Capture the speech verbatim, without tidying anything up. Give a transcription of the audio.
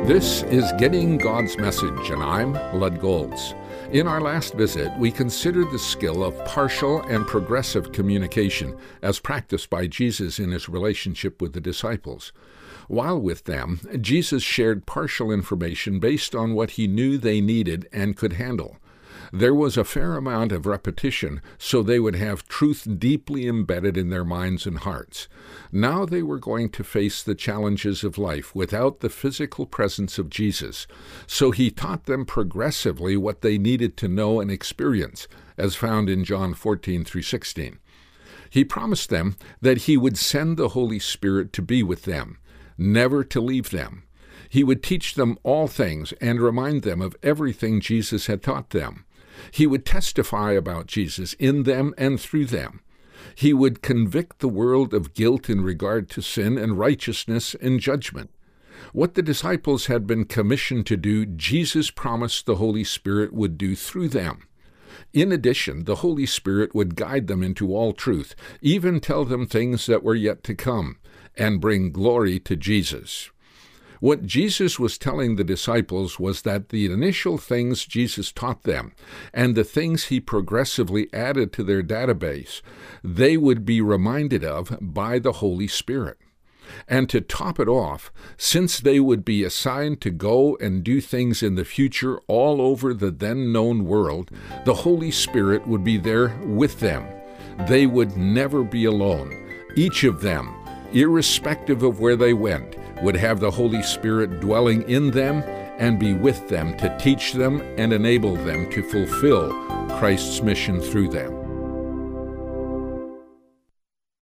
This is Getting God's Message, and I'm Lud Golds. In our last visit, we considered the skill of partial and progressive communication as practiced by Jesus in his relationship with the disciples. While with them, Jesus shared partial information based on what he knew they needed and could handle. There was a fair amount of repetition, so they would have truth deeply embedded in their minds and hearts. Now they were going to face the challenges of life without the physical presence of Jesus, so he taught them progressively what they needed to know and experience, as found in John fourteen through sixteen. He promised them that he would send the Holy Spirit to be with them, never to leave them. He would teach them all things and remind them of everything Jesus had taught them. He would testify about Jesus in them and through them. He would convict the world of guilt in regard to sin and righteousness and judgment. What the disciples had been commissioned to do, Jesus promised the Holy Spirit would do through them. In addition, the Holy Spirit would guide them into all truth, even tell them things that were yet to come, and bring glory to Jesus. What Jesus was telling the disciples was that the initial things Jesus taught them and the things he progressively added to their database, they would be reminded of by the Holy Spirit. And to top it off, since they would be assigned to go and do things in the future all over the then-known world, the Holy Spirit would be there with them. They would never be alone. Each of them, irrespective of where they went, would have the Holy Spirit dwelling in them and be with them to teach them and enable them to fulfill Christ's mission through them.